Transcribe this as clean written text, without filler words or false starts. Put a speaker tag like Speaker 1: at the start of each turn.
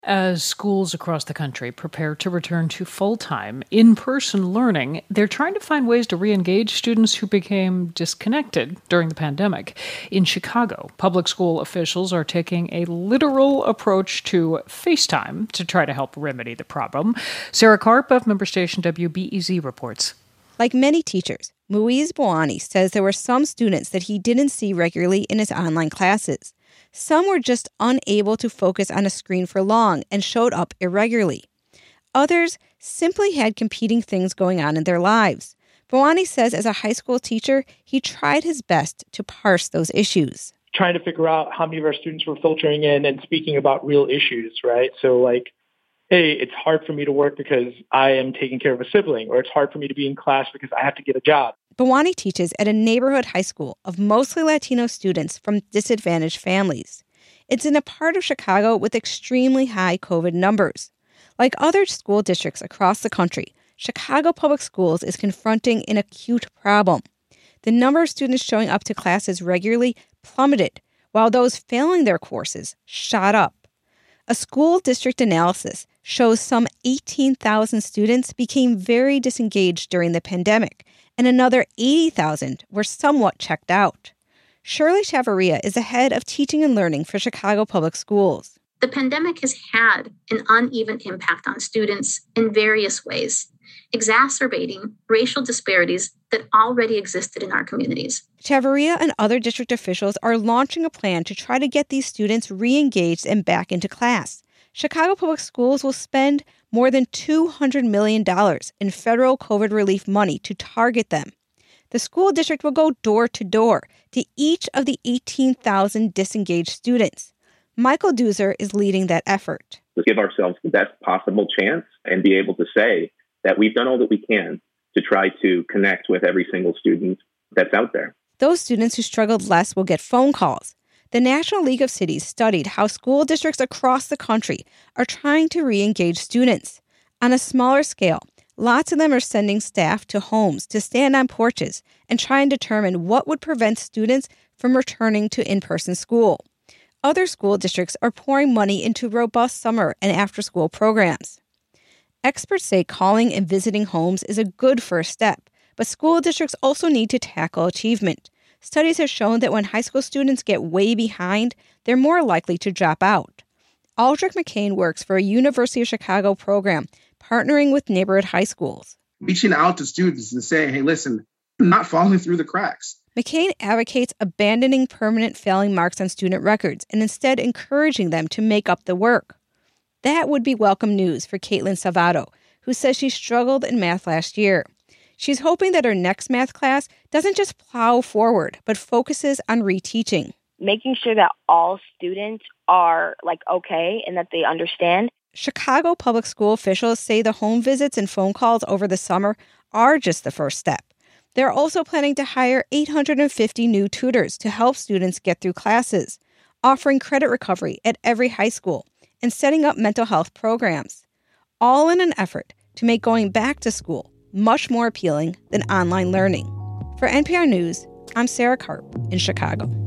Speaker 1: As schools across the country prepare to return to full-time, in-person learning, they're trying to find ways to re-engage students who became disconnected during the pandemic. In Chicago, public school officials are taking a literal approach to FaceTime to try to help remedy the problem. Sarah Karp of member station WBEZ reports.
Speaker 2: Like many teachers, Muiz Bouani says there were some students that he didn't see regularly in his online classes. Some were just unable to focus on a screen for long and showed up irregularly. Others simply had competing things going on in their lives. Bouani says as a high school teacher, he tried his best to parse those issues.
Speaker 3: Trying to figure out how many of our students were filtering in and speaking about real issues, right? So like, hey, it's hard for me to work because I am taking care of a sibling, or it's hard for me to be in class because I have to get a job.
Speaker 2: Bouani teaches at a neighborhood high school of mostly Latino students from disadvantaged families. It's in a part of Chicago with extremely high COVID numbers. Like other school districts across the country, Chicago Public Schools is confronting an acute problem. The number of students showing up to classes regularly plummeted, while those failing their courses shot up. A school district analysis shows some 18,000 students became very disengaged during the pandemic, and another 80,000 were somewhat checked out. Shirley Chavarria is the head of teaching and learning for Chicago Public Schools.
Speaker 4: The pandemic has had an uneven impact on students in various ways, exacerbating racial disparities that already existed in our communities.
Speaker 2: Chavarria and other district officials are launching a plan to try to get these students re-engaged and back into class. Chicago Public Schools will spend more than $200 million in federal COVID relief money to target them. The school district will go door to door to each of the 18,000 disengaged students. Michael Duzer is leading that effort.
Speaker 5: To give ourselves the best possible chance and be able to say that we've done all that we can to try to connect with every single student that's out there.
Speaker 2: Those students who struggled less will get phone calls. The National League of Cities studied how school districts across the country are trying to re-engage students. On a smaller scale, lots of them are sending staff to homes to stand on porches and try and determine what would prevent students from returning to in-person school. Other school districts are pouring money into robust summer and after-school programs. Experts say calling and visiting homes is a good first step, but school districts also need to tackle achievement. Studies have shown that when high school students get way behind, they're more likely to drop out. Aldrich McCain works for a University of Chicago program partnering with neighborhood high schools.
Speaker 6: Reaching out to students and saying, hey, listen, I'm not falling through the cracks.
Speaker 2: McCain advocates abandoning permanent failing marks on student records and instead encouraging them to make up the work. That would be welcome news for Caitlin Salvato, who says she struggled in math last year. She's hoping that her next math class doesn't just plow forward, but focuses on reteaching.
Speaker 7: Making sure that all students are okay and that they understand.
Speaker 2: Chicago public school officials say the home visits and phone calls over the summer are just the first step. They're also planning to hire 850 new tutors to help students get through classes, offering credit recovery at every high school, and setting up mental health programs, all in an effort to make going back to school much more appealing than online learning. For NPR News, I'm Sarah Karp in Chicago.